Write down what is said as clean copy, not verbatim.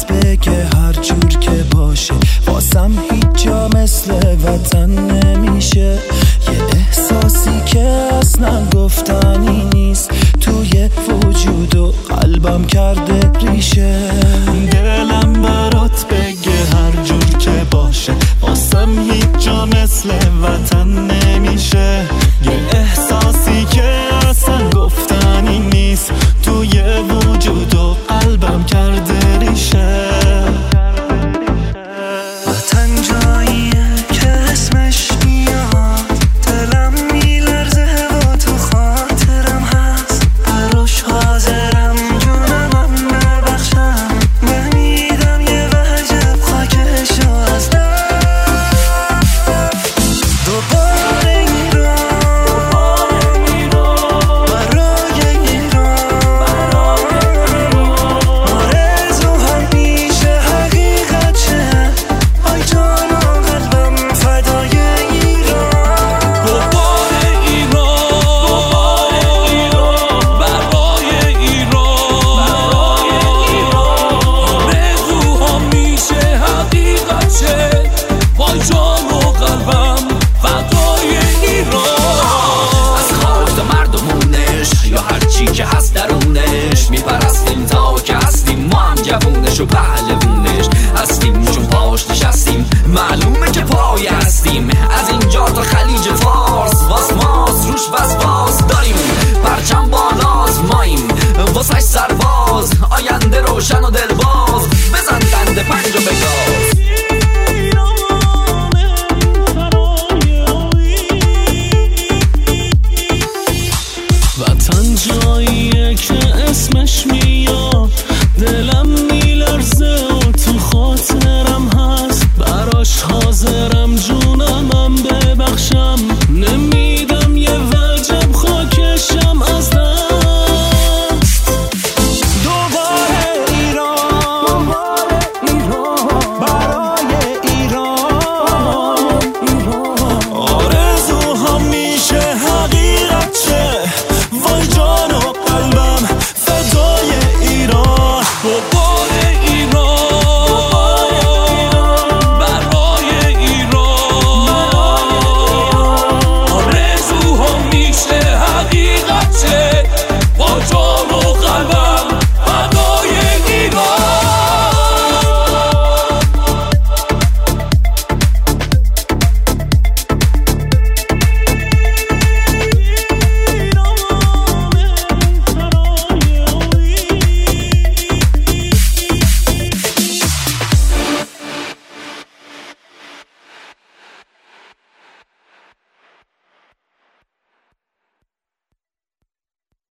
دلت بگه هر جور که باشه، واسم هیچ جا مثل وطن نمیشه. یه احساسی که اصلا گفتنی نیست، توی وجود و قلبم کرده ریشه. دلم برات بگه هر جور که باشه، واسم هیچ جا مثل وطن نمیشه. یه احساسی که اصلا گفتنی نیست، توی وجود و قلبم کرده ریشه. وطن جاییه که اسمش میاد، دلم میلرزه و تو خاطرم هست. براش حاضرم جونمم نبخشم، نمیدم یه وجب خاکشو از دوباره ایران، برای ایران. آرزو همیشه حقیقت شه، آی جان و قلبم فدای ایران. دوباره ایران، برای ایران. آرزو همیشه حقیقت شه، وای جان و قلبم فدای ایران. از خاک مردمونش یا هر چی که هست درونش، میپرستیم تا که هستیم، ما هم جوونش و پهلوونش هستیم. چون پاش نشستیم معلومه که پای هستیم، از اینجا تا خلیج فارس واس ماس روش وسواس داریم. پرچم بالاز ماییم واسش سرباز، آینده روشن و دلباز، بزن دند پنج و بگاز. وطن جاییه که اسمش میاد، دلم میلرزه و تو خاطرم هست. براش حاضرم جون